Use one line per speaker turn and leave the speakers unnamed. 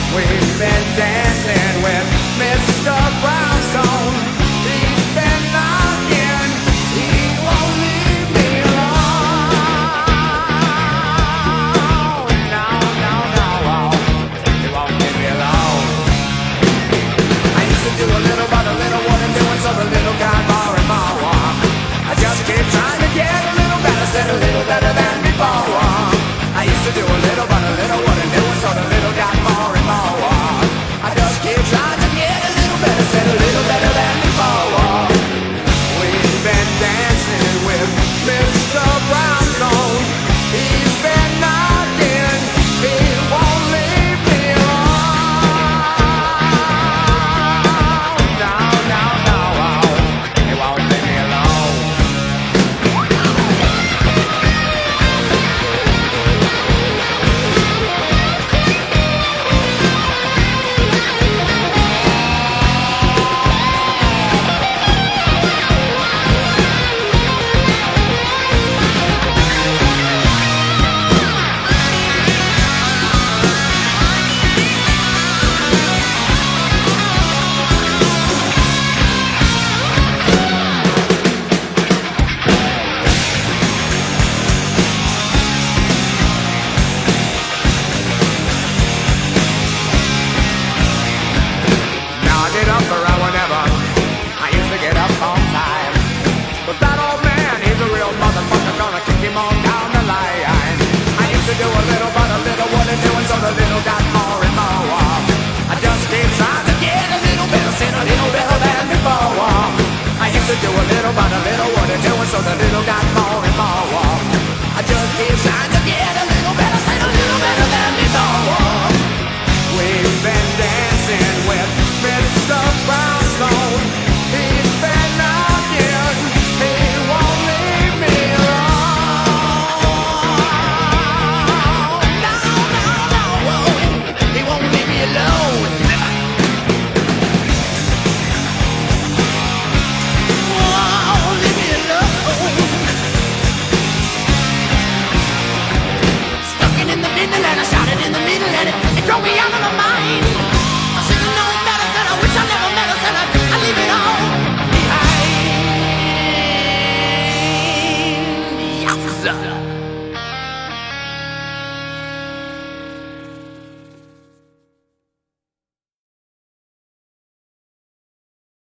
We've been dancing with Mr. Brownstone. He's been knocking, he won't leave me alone. No, no, no, he won't leave me alone. I used to do a little, but a little wasn't doing, so the little got more and more. I just keep trying to get a little better, said a little better than before. I used to do a little, but a little wasn't doing, so the little got more and more. I just keep trying to get a little better, said a little better than before. We've been dancing with Mr. Brownstone. He's been knocking, he won't leave me alone. No, no, no, he won't leave me alone. Do a little, but a little wasn't doing, so the little got more and more. I just keep trying to get a little better, said a little better than before. I used to do a little, but a little wasn't doing, so the little got more and more. I just keep trying to get a little better, said a little better than before. We've been dancing with Mr. Brownstone. He's been knocking, he won't leave me alone. He won't leave me alone. Oh, leave me alone. Stuck in the middle and I shot it in the middle and it drove me out of my mind.